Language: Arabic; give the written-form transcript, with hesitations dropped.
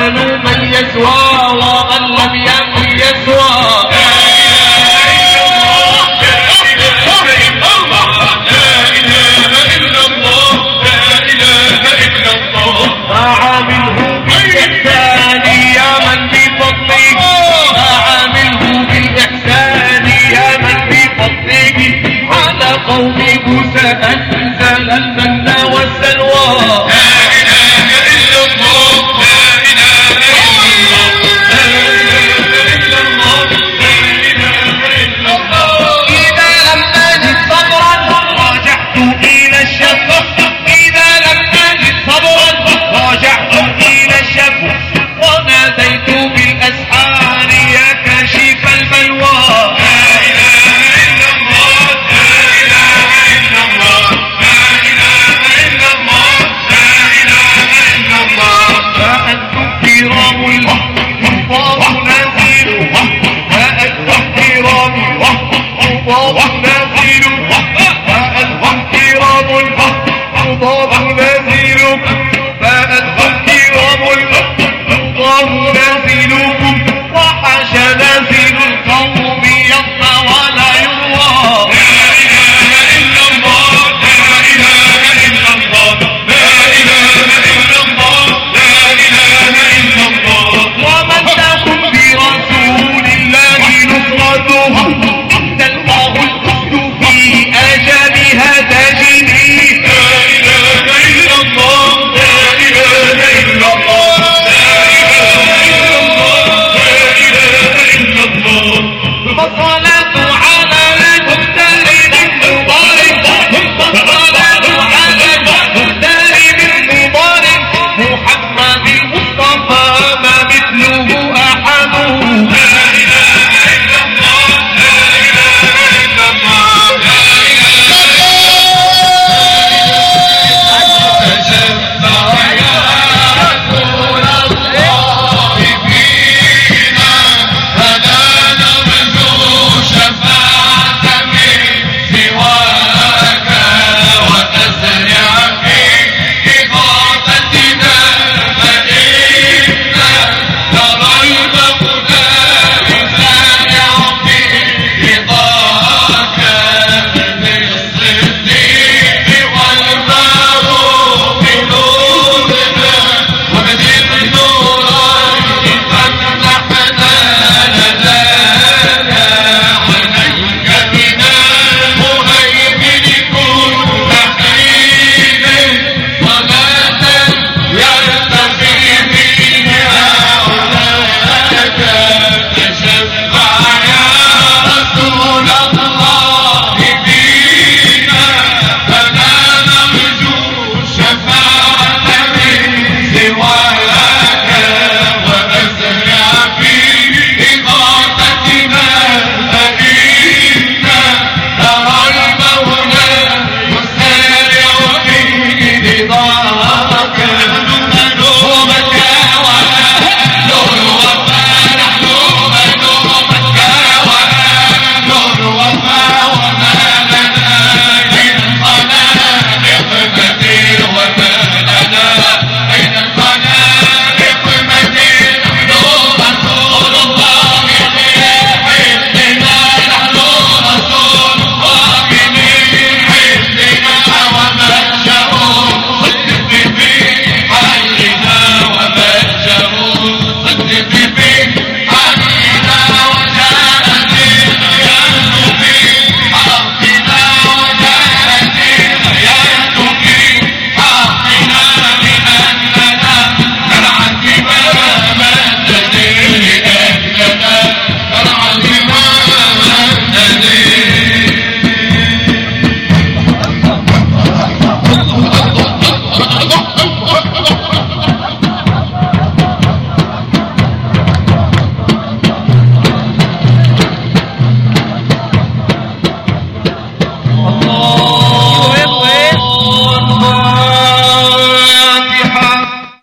آمنوا من يسوى ومن لم يكن يسوى. فعامله بالإحسان يا من بفضله، فعامله بالإحسان يا من بفضله، على قوم موسى أنزل المن والسلوى. لا إله إلا الله، لا إله إلا الله، لا إله إلا الله، لا إله إلا الله. إذا لم أجد صبرا راجعت إلى الشفق، إذا لم أجد صبرا راجعت إلى الشفق، وناديت بالأسحار يا كاشف البلوى. لا إله إلا الله، لا إله إلا الله، لا إله إلا الله، لا إله إلا الله. فأنتم كرام